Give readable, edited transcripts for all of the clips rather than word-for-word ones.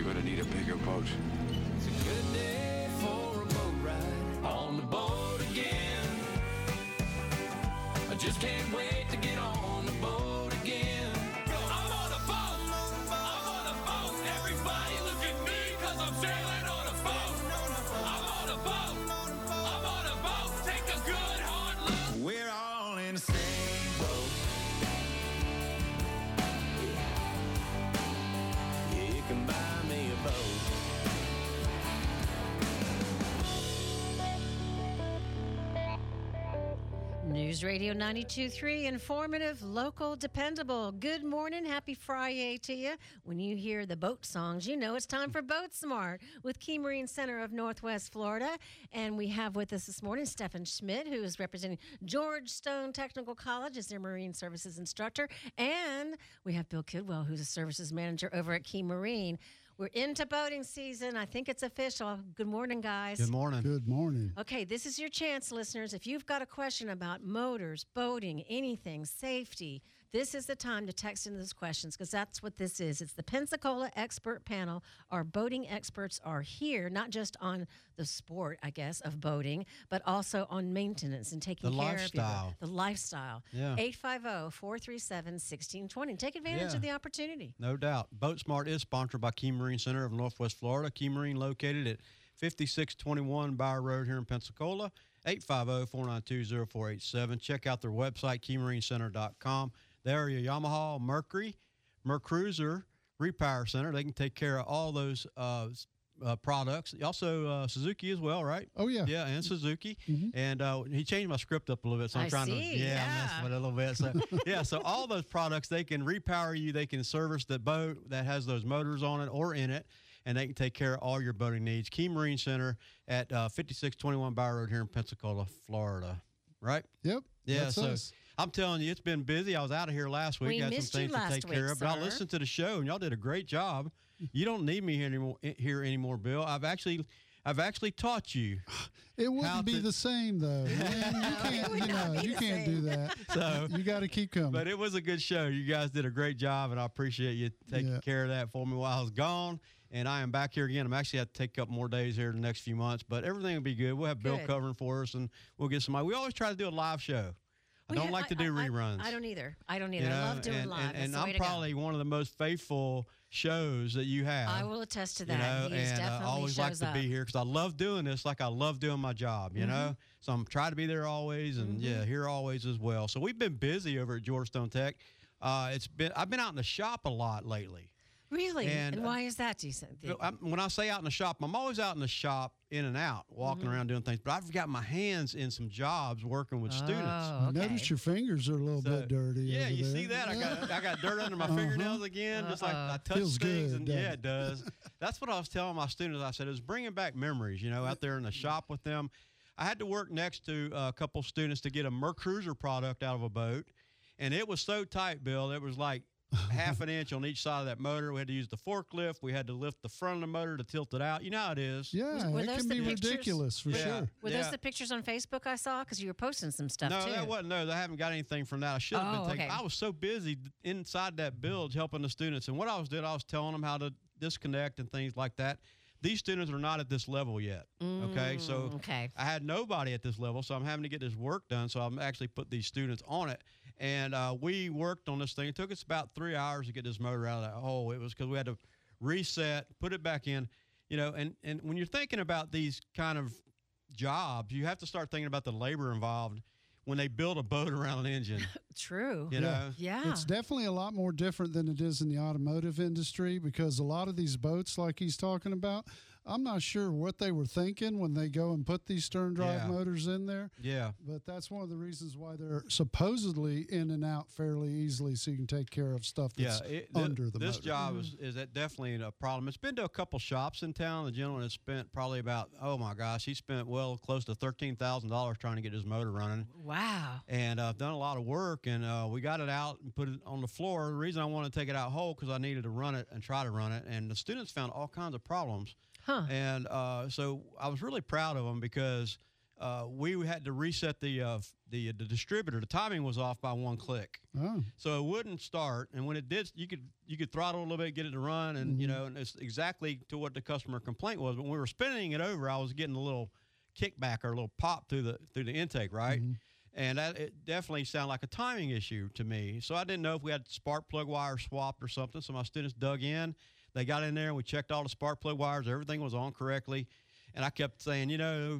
going to need a bigger boat. It's a good day for a boat ride on the boat again. I just can't wait to get on the boat again. I'm on a boat. I'm on a boat. Everybody look at me because I'm sailing on a boat. I'm on a boat. I'm on a boat. Take a good hard look. We're all in the same boat. You can buy me a boat. News Radio 92.3, informative, local, dependable. Good morning. Happy Friday to you. When you hear the boat songs, you know it's time for Boat Smart with Key Marine Center of Northwest Florida. And we have with us this morning Stephen Schmidt, who is representing George Stone Technical College as their Marine Services instructor. And we have Bill Kidwell, who's a services manager over at Key Marine. We're into boating season. I think it's official. Good morning, guys. Good morning. Good morning. Okay, this is your chance, listeners. If you've got a question about motors, boating, anything, safety, this is the time to text in those questions because that's what this is. It's the Pensacola Expert Panel. Our boating experts are here, not just on the sport, I guess, of boating, but also on maintenance and taking care of you. The lifestyle. Yeah. 850-437-1620. Take advantage of the opportunity. No doubt. Boat Smart is sponsored by Key Marine Center of Northwest Florida. Key Marine located at 5621 Bauer Road here in Pensacola. 850-492-0487. Check out their website, keymarincenter.com. There are your Yamaha, Mercury, Mercruiser, Repower Center. They can take care of all those products. Also, Suzuki as well, right? Oh, yeah. Yeah, and Suzuki. Mm-hmm. And he changed my script up a little bit, so I'm trying to mess with it a little bit. So, so all those products, they can repower you. They can service the boat that has those motors on it or in it, and they can take care of all your boating needs. Key Marine Center at 5621 Bauer Road here in Pensacola, Florida. Right? Yep. Yeah, that's so us. I'm telling you, it's been busy. I was out of here last week. We Got missed some you things to last take care week, of. But I sir. listened to the show, and y'all did a great job. You don't need me here anymore, Bill. I've actually taught you. It wouldn't be the same, though. Man, you can't do that. So you got to keep coming. But it was a good show. You guys did a great job, and I appreciate you taking care of that for me while I was gone. And I am back here again. I'm actually have to take a couple more days here in the next few months, but everything will be good. We'll have Bill covering for us, and we'll get somebody. We always try to do a live show. I don't like to do reruns. I don't either. I love doing live. And I'm probably one of the most faithful shows that you have. I will attest to that. I always like to be here because I love doing this like I love doing my job, you know? So I'm trying to be there always and, here always as well. So we've been busy over at George Stone Tech. I've been out in the shop a lot lately. Really? And why is that, do you think? When I say out in the shop, I'm always out in the shop, in and out, walking around doing things. But I've got my hands in some jobs working with students. Okay. Notice your fingers are a little bit dirty. Yeah, you there. see that? I got dirt under my fingernails again, just like I touch Feels things. good, And it does. That's what I was telling my students. I said, it was bringing back memories, out there in the shop with them. I had to work next to a couple students to get a Mercruiser product out of a boat. And it was so tight, Bill, it was like half an inch on each side of that motor. We had to use the forklift. We had to lift the front of the motor to tilt it out. You know how it is. Yeah, it can be ridiculous for sure. Were those the pictures on Facebook I saw? Because you were posting some stuff too. No, that wasn't. No, I haven't got anything from that. I should have been taking. Okay. I was so busy inside that bilge helping the students. And what I was doing, I was telling them how to disconnect and things like that. These students are not at this level yet. So I had nobody at this level, so I'm having to get this work done. So I'm actually put these students on it, and we worked on this thing. It took us about 3 hours to get this motor out of that hole. It was because we had to reset, put it back in, And when you're thinking about these kind of jobs, you have to start thinking about the labor involved when they build a boat around an engine. True. Yeah. It's definitely a lot more different than it is in the automotive industry because a lot of these boats like he's talking about, I'm not sure what they were thinking when they go and put these stern drive motors in there. Yeah. But that's one of the reasons why they're supposedly in and out fairly easily so you can take care of stuff that's under the motor. This job is definitely a problem. It's been to a couple shops in town. The gentleman has spent probably about, he spent close to $13,000 trying to get his motor running. Wow. And I've done a lot of work, and we got it out and put it on the floor. The reason I wanted to take it out whole because I needed to run it and try to run it, and the students found all kinds of problems. Huh. And so I was really proud of them because we had to reset the distributor. The timing was off by one click, so it wouldn't start. And when it did, you could throttle a little bit, get it to run, and and it's exactly to what the customer complaint was. But when we were spinning it over, I was getting a little kickback or a little pop through the intake, right? And it definitely sounded like a timing issue to me. So I didn't know if we had spark plug wires swapped or something. So my students dug in. They got in there and we checked all the spark plug wires. Everything was on correctly. And I kept saying,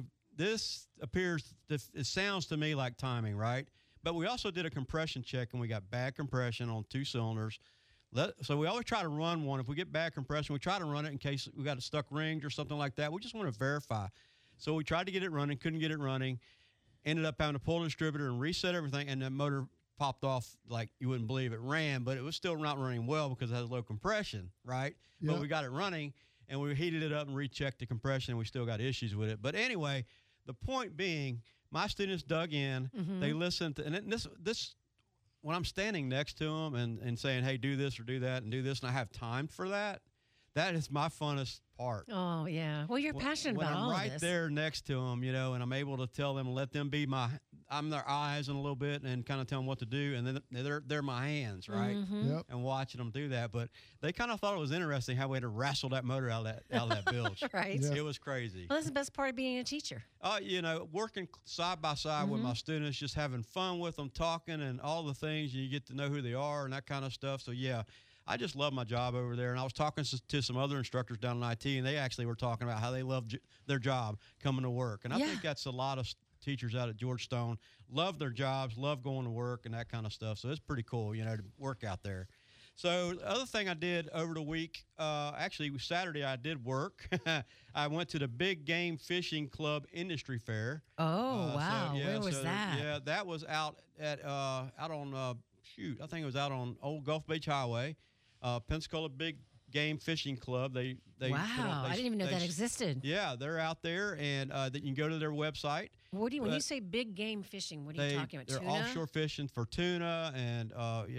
this it sounds to me like timing, right? But we also did a compression check and we got bad compression on 2 cylinders. So we always try to run one. If we get bad compression, we try to run it in case we got a stuck ring or something like that. We just want to verify. So we tried to get it running, couldn't get it running. Ended up having to pull the distributor and reset everything, and the motor popped off like you wouldn't believe. It ran, but it was still not running well because it has low compression, right? Yep. But we got it running, and we heated it up and rechecked the compression, and we still got issues with it. But anyway, the point being, my students dug in. They listened to, and this when I'm standing next to them and saying, hey, do this or do that and do this, and I have time for that, that is my funnest part. Oh, yeah. Well, you're passionate about all of this. When I'm right there next to them, and I'm able to tell them, let them be I'm their eyes in a little bit and kind of tell them what to do, and then they're my hands, right? Yep. And watching them do that. But they kind of thought it was interesting how we had to wrestle that motor out of that bilge. Right. Yeah. It was crazy. Well, that's the best part of being a teacher. Working side by side with my students, just having fun with them, talking and all the things, you get to know who they are and that kind of stuff. So, yeah. I just love my job over there. And I was talking to some other instructors down in IT, and they actually were talking about how they love their job coming to work. And I think that's a lot of teachers out at George Stone love their jobs, love going to work and that kind of stuff. So it's pretty cool, to work out there. So the other thing I did over the week, actually Saturday I did work. I went to the Big Game Fishing Club Industry Fair. Oh, wow. Where was that? Yeah, that was out at I think it was out on Old Gulf Beach Highway. Pensacola Big Game Fishing Club. Wow, I didn't even know that existed. Yeah, they're out there, and you can go to their website. When you say big game fishing, what are you talking about? They're tuna? offshore fishing for tuna and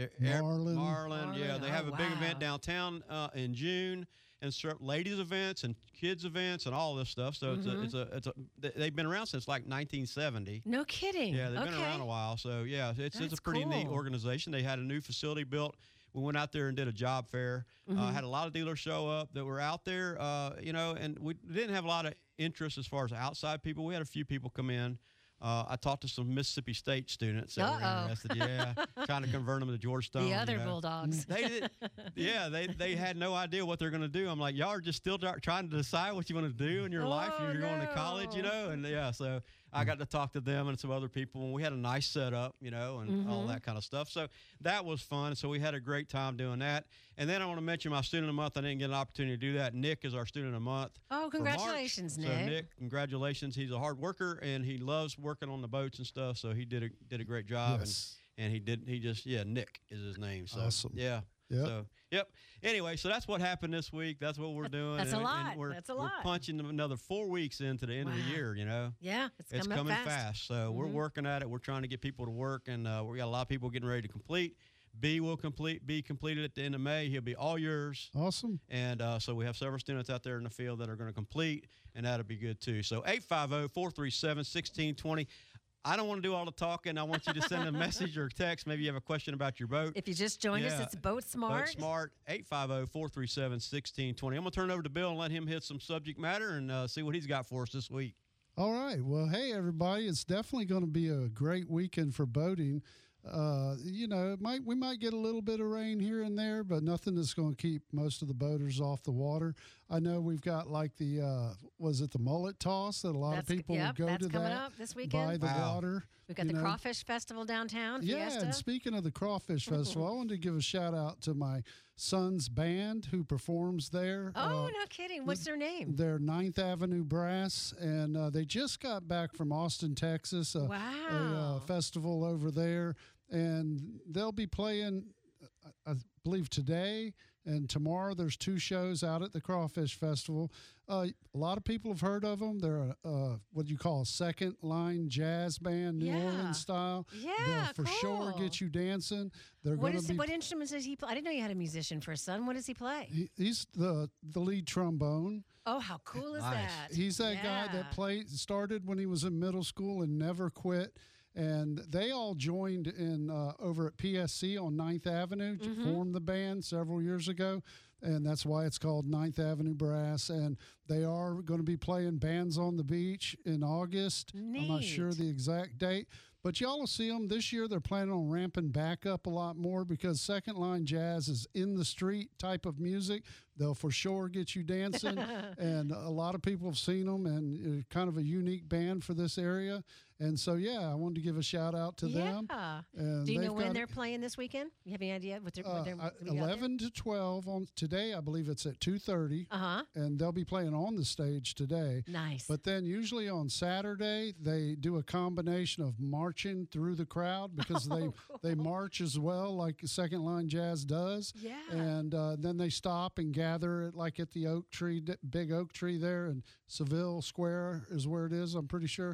marlin. Yeah, they have a big event downtown in June, and ladies events and kids events and all this stuff. So they've been around since like 1970. No kidding. Yeah, they've been around a while. So yeah, it's a pretty neat organization. They had a new facility built. We went out there and did a job fair. Had a lot of dealers show up that were out there, and we didn't have a lot of interest as far as outside people. We had a few people come in. I talked to some Mississippi State students that were interested. Yeah, trying to convert them to Georgetown. The other Bulldogs. They had no idea what they're going to do. I'm like, y'all are just still trying to decide what you want to do in your life. You're going to college, and so I got to talk to them and some other people, and we had a nice setup, and all that kind of stuff. So that was fun. So we had a great time doing that. And then I want to mention my student of the month. I didn't get an opportunity to do that. Nick is our student of the month. Oh, congratulations, Nick. So Nick, congratulations. He's a hard worker, and he loves working on the boats and stuff. So he did a great job. Yes. And Nick is his name. So awesome. Yeah. Yep. So, yep. Anyway, so that's what happened this week. That's what we're doing. That's a lot. We're lot. punching another 4 weeks into the end of the year, Yeah, it's coming fast. So we're working at it. We're trying to get people to work, and we got a lot of people getting ready to complete. B will be completed at the end of May. He'll be all yours. Awesome. And so we have several students out there in the field that are going to complete, and that'll be good too. So 850-437-1620. I don't want to do all the talking. I want you to send a message or text. Maybe you have a question about your boat. If you just joined us, it's Boat Smart. Boat Smart, 850-437-1620. I'm going to turn it over to Bill and let him hit some subject matter and see what he's got for us this week. All right. Well, hey, everybody. It's definitely going to be a great weekend for boating. We might get a little bit of rain here and there, but nothing that's going to keep most of the boaters off the water. I know we've got like the mullet toss that a lot of people will go to coming up this weekend. By the water. We've got the Crawfish Festival downtown. Yeah, Fiesta. and speaking of the Crawfish Festival, I wanted to give a shout out to my son's band who performs there. Oh, no kidding. What's their name? They're 9th Avenue Brass, and they just got back from Austin, Texas, a festival over there, and they'll be playing. I believe today and tomorrow there's 2 shows out at the Crawfish Festival. A lot of people have heard of them. They're what you call a second line jazz band, New Orleans style. Yeah, they'll for sure get you dancing. They're what going to be. What instruments does he play? I didn't know you had a musician for a son. What does he play? He's the lead trombone. Oh, how cool is that? He's that guy that started when he was in middle school and never quit. And they all joined in over at PSC on 9th Avenue to form the band several years ago. And that's why it's called 9th Avenue Brass. And they are going to be playing Bands on the Beach in August. Neat. I'm not sure the exact date. But y'all will see them this year. They're planning on ramping back up a lot more because second line jazz is in the street type of music. They'll for sure get you dancing. And a lot of people have seen them, and kind of a unique band for this area. And so, I wanted to give a shout out to them. And do you know when they're playing this weekend? You have any idea what they're 11 to 12 on today. I believe it's at 2:30. And they'll be playing on the stage today. Nice. But then usually on Saturday they do a combination of marching through the crowd because they march as well, like Second Line Jazz does. Yeah. And then they stop and gather at the oak tree, big oak tree there, and Seville Square is where it is. I'm pretty sure.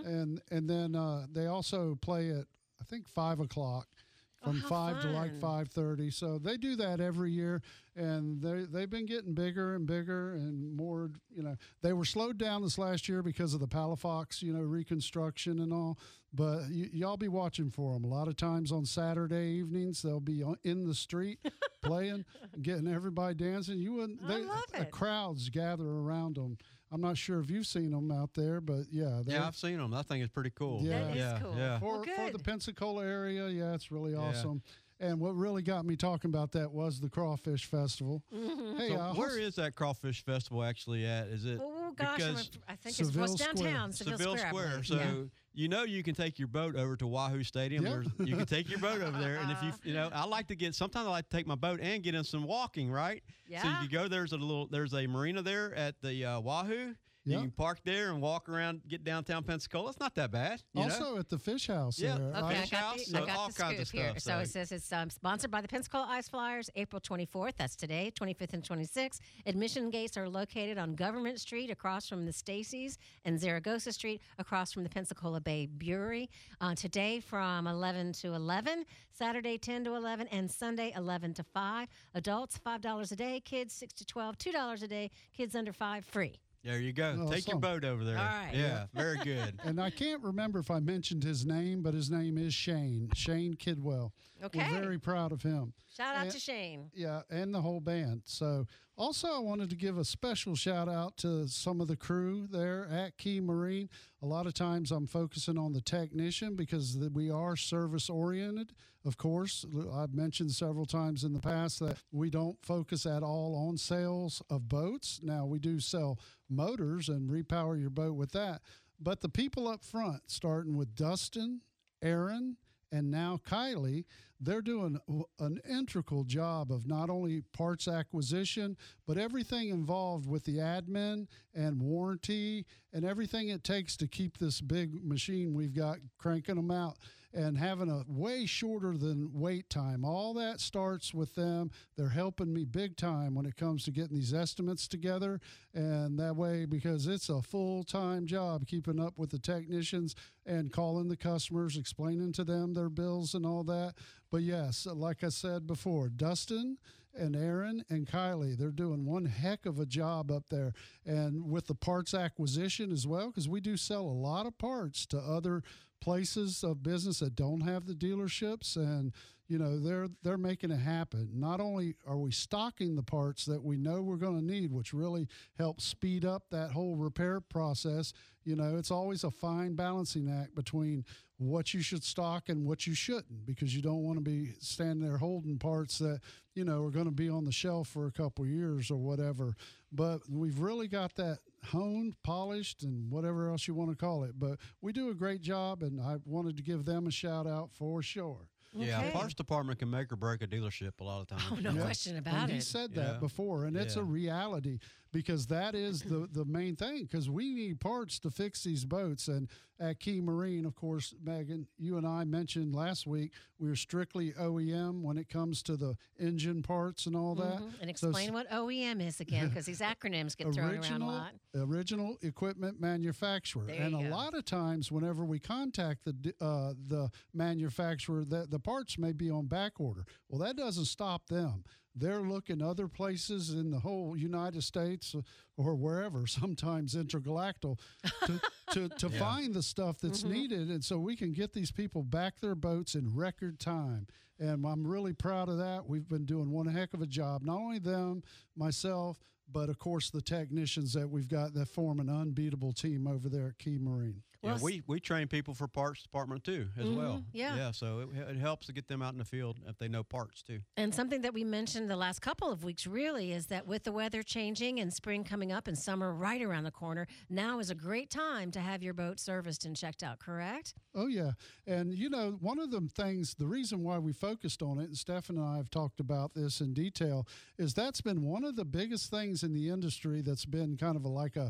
And then they also play at, I think, 5 o'clock, from 5 to like 5:30. So they do that every year, and they've been getting bigger and bigger and more. They were slowed down this last year because of the Palafox, reconstruction and all. But y'all be watching for them. A lot of times on Saturday evenings, they'll be in the street playing, getting everybody dancing. I love it. Crowds gather around them. I'm not sure if you've seen them out there, but I've seen them. That thing is pretty cool. That is cool. Yeah. For the Pensacola area, it's really awesome. And what really got me talking about that was the Crawfish Festival. Hey, so where is that Crawfish Festival actually at? Is it? Oh gosh, I think Seville it's downtown. Seville Square. So you can take your boat over to Wahoo Stadium. You can take your boat over there, and if I like to sometimes I like to take my boat and get in some walking, right? Yeah. So you go there's a marina there at the Wahoo. You can park there and walk around, get downtown Pensacola. It's not that bad. Also at the Fish House. Yeah. There. Okay, Fish House. I got all the kinds of scoop here. stuff. So it says it's sponsored by the Pensacola Ice Flyers, April 24th. That's today, 25th and 26th. Admission gates are located on Government Street across from the Stacy's and Zaragoza Street across from the Pensacola Bay Brewery. Today from 11 to 11, Saturday 10 to 11, and Sunday 11 to 5. Adults, $5 a day. Kids, 6 to 12, $2 a day. Kids under 5, free. There you go. Take your boat over there. All right. Yeah, very good. And I can't remember if I mentioned his name, but his name is Shane Kidwell. Okay. We're very proud of him. Shout out to Shane. Yeah, and the whole band. So also I wanted to give a special shout out to some of the crew there at Key Marine. A lot of times I'm focusing on the technician because we are service oriented. Of course, I've mentioned several times in the past that we don't focus at all on sales of boats. Now we do sell motors and repower your boat with that. But the people up front, starting with Dustin, Aaron, and now Kylie, they're doing an integral job of not only parts acquisition, but everything involved with the admin and warranty and everything it takes to keep this big machine we've got cranking them out and having a way shorter than wait time. All that starts with them. They're helping me big time when it comes to getting these estimates together. And that way, because it's a full-time job keeping up with the technicians and calling the customers, explaining to them their bills and all that. But yes, like I said before, Dustin and Aaron and Kylie, they're doing one heck of a job up there. And with the parts acquisition as well, because we do sell a lot of parts to other places of business that don't have the dealerships, and they're making it happen. Not only are we stocking the parts that we know we're going to need, which really helps speed up that whole repair process. It's always a fine balancing act between what you should stock and what you shouldn't, because you don't want to be standing there holding parts that are going to be on the shelf for a couple of years or whatever. But we've really got that honed, polished, and whatever else you want to call it. But we do a great job, and I wanted to give them a shout out for sure. Yeah, parts department can make or break a dealership a lot of times. Oh, no question about and it. He said that before, and it's a reality, because that is the main thing, because we need parts to fix these boats. And at Key Marine, of course, Megan, you and I mentioned last week we're strictly OEM when it comes to the engine parts and all that. And explain what OEM is again, because these acronyms get thrown around a lot. Original equipment manufacturer. There you a go. lot of times whenever we contact the manufacturer, the parts may be on back order. Well, that doesn't stop them. They're looking other places in the whole United States or wherever, sometimes intergalactic, to find the stuff that's needed. And so we can get these people back their boats in record time. And I'm really proud of that. We've been doing one heck of a job. Not only them, myself, but of course the technicians that we've got that form an unbeatable team over there at Key Marine. Yeah, we train people for parts department too, as well. Yeah. So it helps to get them out in the field if they know parts too. And something that we mentioned the last couple of weeks really is that with the weather changing and spring coming up and summer right around the corner, now is a great time to have your boat serviced and checked out, correct? Oh, yeah. And, you know, one of the things, the reason why we focused on it, and Stephen and I have talked about this in detail, is that's been one of the biggest things in the industry that's been kind of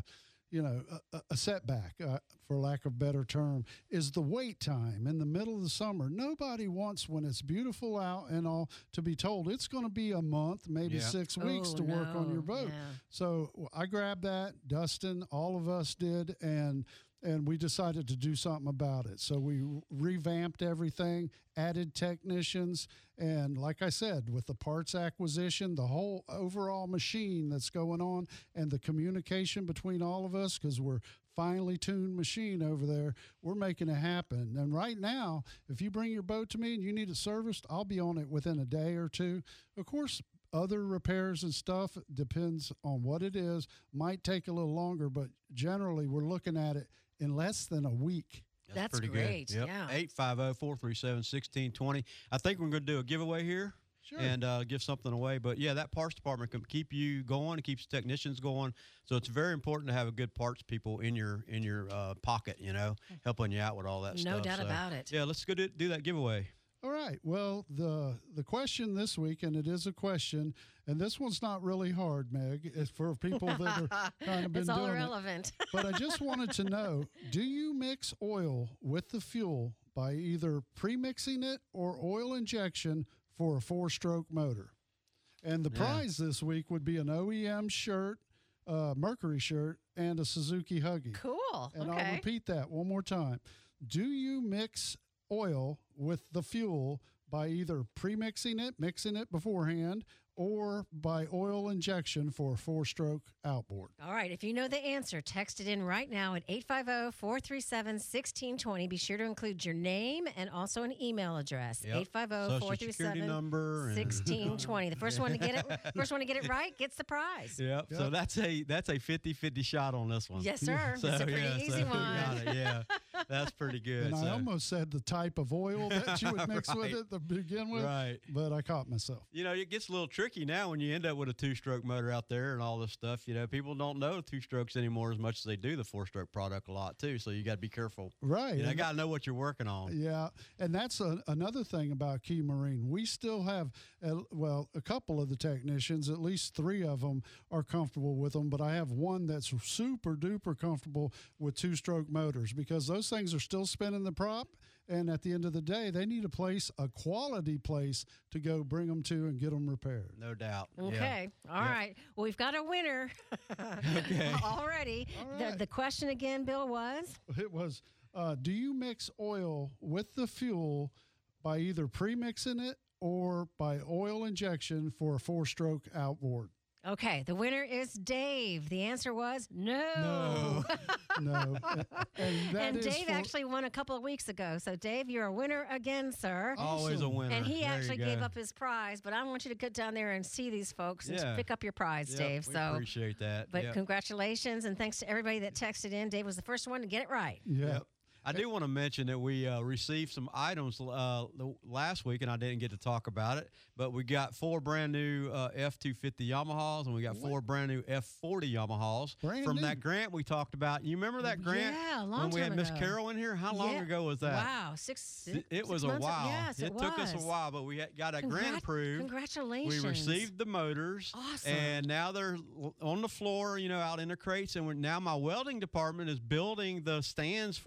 a setback, for lack of a better term, is the wait time in the middle of the summer. Nobody wants, when it's beautiful out and all, to be told it's going to be a month, maybe 6 weeks to work on your boat. Yeah. So I grabbed that, Dustin, all of us did, and we decided to do something about it. So we revamped everything, added technicians, and like I said, with the parts acquisition, the whole overall machine that's going on and the communication between all of us, because we're finely tuned machine over there, we're making it happen. And right now, if you bring your boat to me and you need it serviced, I'll be on it within a day or two. Of course, other repairs and stuff depends on what it is, might take a little longer, but generally we're looking at it in less than a week. That's pretty great. Good. Yep. Yeah. 850-437-1620. I think we're going to do a giveaway here. Sure. And give something away. But, yeah, that parts department can keep you going. It keeps technicians going. So it's very important to have a good parts people in your pocket, helping you out with all that stuff. No doubt about it. Yeah, let's go do that giveaway. All right. Well, the question this week, and it is a question, and this one's not really hard, Meg. It's for people that are kind of been It's all doing irrelevant. it. But I just wanted to know, do you mix oil with the fuel by either pre-mixing it or oil injection for a 4-stroke motor? And the prize this week would be an OEM shirt, Mercury shirt, and a Suzuki Huggy. Cool. And okay. I'll repeat that one more time. Do you mix oil with the fuel by either pre-mixing it, mixing it beforehand, or by oil injection for a 4-stroke outboard? All right. If you know the answer, text it in right now at 850-437-1620. Be sure to include your name and also an email address. Yep. 850-437-1620. The first one to get it right gets the prize. Yep. So that's a 50-50 shot on this one. Yes, sir. So, it's a pretty easy we one. got it. Yeah. That's pretty good. And I almost said the type of oil that you would mix with it to begin with, but I caught myself. It gets a little tricky now when you end up with a 2-stroke motor out there and all this stuff. People don't know 2-strokes anymore as much as they do the 4-stroke product a lot too. So you got to be careful. Right. You got to know what you're working on. Yeah. And that's another thing about Key Marine. We still have, a couple of the technicians, at least 3 of them are comfortable with them, but I have one that's super duper comfortable with 2-stroke motors because those things are still spinning the prop. And at the end of the day, they need a quality place to go bring them to and get them repaired. No doubt. Okay. Yeah. All right. Well, we've got a winner Okay. already. All right. The question again, Bill, was? It was, do you mix oil with the fuel by either pre-mixing it or by oil injection for a 4-stroke outboard? Okay, the winner is Dave. The answer was no. No. And Dave actually won a couple of weeks ago. So, Dave, you're a winner again, sir. Always a winner. And he There actually you gave go. up his prize, but I want you to get down there and see these folks and pick up your prize, Yep, Dave. we So appreciate that. But Yep. congratulations, and thanks to everybody that texted in. Dave was the first one to get it right. Yeah. Yep. I do want to mention that we received some items last week, and I didn't get to talk about it, but we got 4 brand new F250 Yamahas, and we got 4 brand new F40 Yamahas from that grant we talked about. You remember that grant? Yeah, a long when we time had Miss ago. Carol in here? How long Yeah. ago was that? Wow, It 6 was a months? while. Yes, it took us a was. while, but we got a grant approved. Congratulations. We received the motors. Awesome. And now they're on the floor, out in the crates. And now my welding department is building the stands for them. So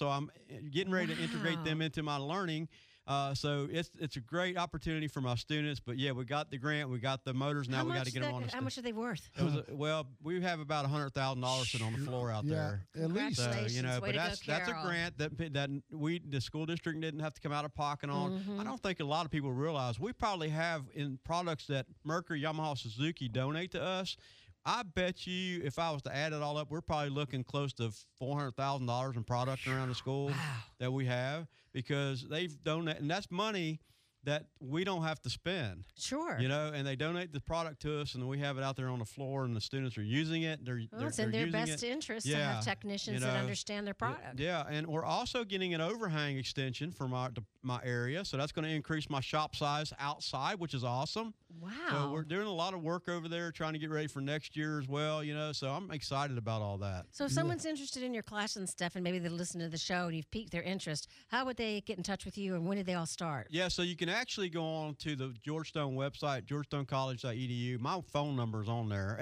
so I'm getting ready to integrate them into my learning. So it's a great opportunity for my students. But yeah, we got the grant, we got the motors. Now we got to get them on the How much are they worth? Well, we have about $100,000 sitting on the floor out there. At least. So, Congratulations. but that's a grant that the school district didn't have to come out of pocket on. I don't think a lot of people realize we probably have in products that Mercury, Yamaha, Suzuki donate to us. I bet you if I was to add it all up, we're probably looking close to $400,000 in product around the school that we have, because they've donated, and that's money that we don't have to spend. Sure. And they donate the product to us, and then we have it out there on the floor, and the students are using it. It's in their best interest to have technicians that understand their product. Yeah, and we're also getting an overhang extension for my area, so that's going to increase my shop size outside, which is awesome. Wow. So we're doing a lot of work over there, trying to get ready for next year as well, so I'm excited about all that. So if someone's interested in your class and stuff, and maybe they listen to the show and you've piqued their interest, how would they get in touch with you, and when did they all start? Yeah, so you can actually go on to the Georgetown website, georgetowncollege.edu. My phone number is on there,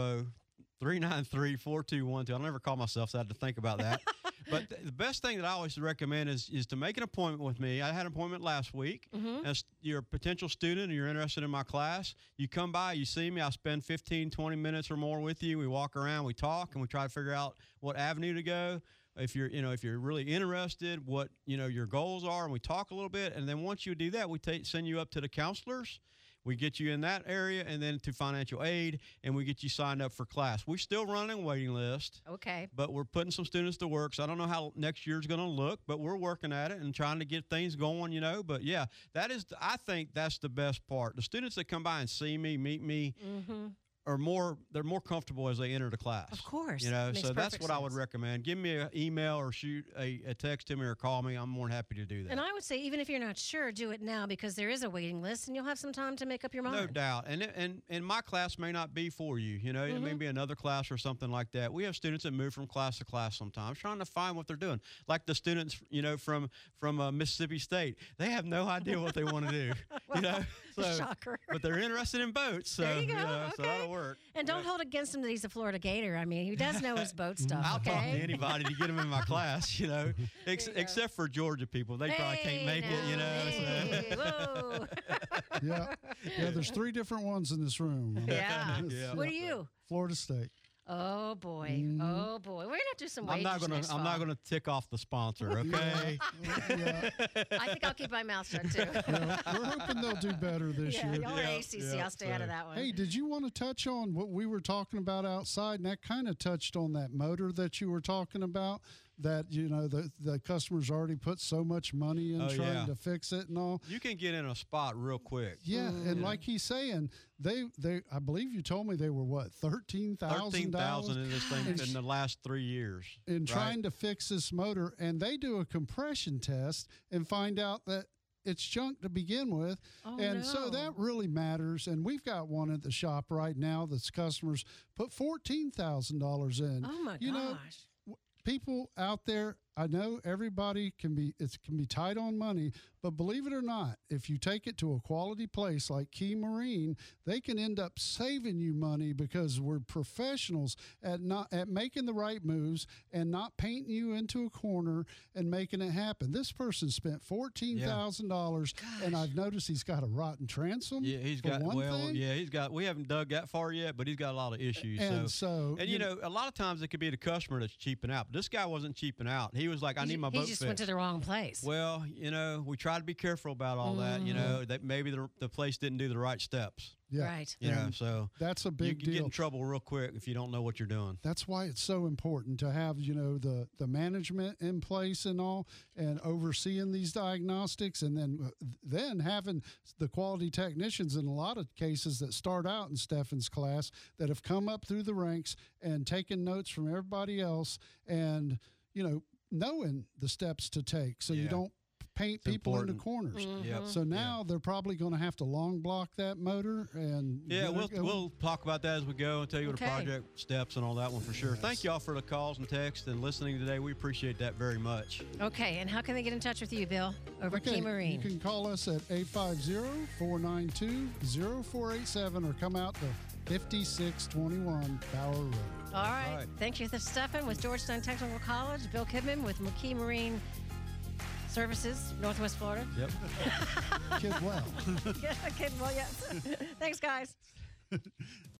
850-393-4212. I'll never call myself, so I had to think about that. But the best thing that I always recommend is to make an appointment with me. I had an appointment last week. As you're a potential student and you're interested in my class, you come by, you see me, I spend 15, 20 minutes or more with you. We walk around, we talk, and we try to figure out what avenue to go. If you're really interested, what your goals are, and we talk a little bit, and then once you do that, we send you up to the counselors. We get you in that area, and then to financial aid, and we get you signed up for class. We're still running a waiting list. Okay. But we're putting some students to work, so I don't know how next year's going to look, but we're working at it and trying to get things going, But yeah, I think that's the best part. The students that come by and see me, meet me, they're more comfortable as they enter the class. Of course. So that's what I would recommend. Give me an email or shoot a text to me or call me. I'm more than happy to do that. And I would say, even if you're not sure, do it now, because there is a waiting list and you'll have some time to make up your mind. No doubt. And my class may not be for you. It may be another class or something like that. We have students that move from class to class sometimes, trying to find what they're doing. Like the students, from Mississippi State. They have no idea what they want to do. Shocker. But they're interested in boats. So, there you go. Okay. So that'll work. And don't hold against him that he's a Florida Gator. I mean, he does know his boat stuff. I'll talk to anybody to get him in my class, except for Georgia people. They probably can't make it, Whoa. Yeah, there's 3 different ones in this room. Yeah. What are you? Florida State. Oh boy! Oh boy! We're gonna have to do some wages next fall. I'm not gonna tick off the sponsor, okay? I think I'll keep my mouth shut too. We're hoping they'll do better this year. Y'all are ACC. I'll stay out of that one. Hey, did you want to touch on what we were talking about outside? And that kind of touched on that motor that you were talking about. That the customers already put so much money in trying to fix it and all. You can get in a spot real quick. Yeah, and like he's saying, they I believe you told me they were what, $13,000 in this thing in the last 3 years. In trying to fix this motor, and they do a compression test and find out that it's junk to begin with. So that really matters. And we've got one at the shop right now that's customers put $14,000 in. Oh my gosh. People out there, I know everybody can be tight on money, but believe it or not, if you take it to a quality place like Key Marine, they can end up saving you money because we're professionals at making the right moves and not painting you into a corner and making it happen. This person spent $14,000, and I've noticed he's got a rotten transom. Yeah, we haven't dug that far yet, but he's got a lot of issues. And a lot of times it could be the customer that's cheaping out. But this guy wasn't cheaping out. He was like, I need my boat fixed. He just went to the wrong place. Well, we try to be careful about all that, that maybe the place didn't do the right steps. Yeah. Right. So that's a big deal. You get in trouble real quick if you don't know what you're doing. That's why it's so important to have, the management in place and all, and overseeing these diagnostics, and then having the quality technicians in a lot of cases that start out in Stefan's class that have come up through the ranks and taken notes from everybody else, and knowing the steps to take so you don't paint people into corners. So now they're probably going to have to long block that motor. And we'll talk about that as we go and tell you what the project steps and all that one for sure. Yes. Thank you all for the calls and texts and listening today. We appreciate that very much. Okay, and how can they get in touch with you, Bill, over at Key Marine? You can call us at 850-492-0487 or come out to 5621 Bower Road. All right. Thank you, Stefan with Georgetown Technical College. Bill Kidman with McKee Marine Services, Northwest Florida. Yep. Kid well. Kid well, yes. Thanks, guys.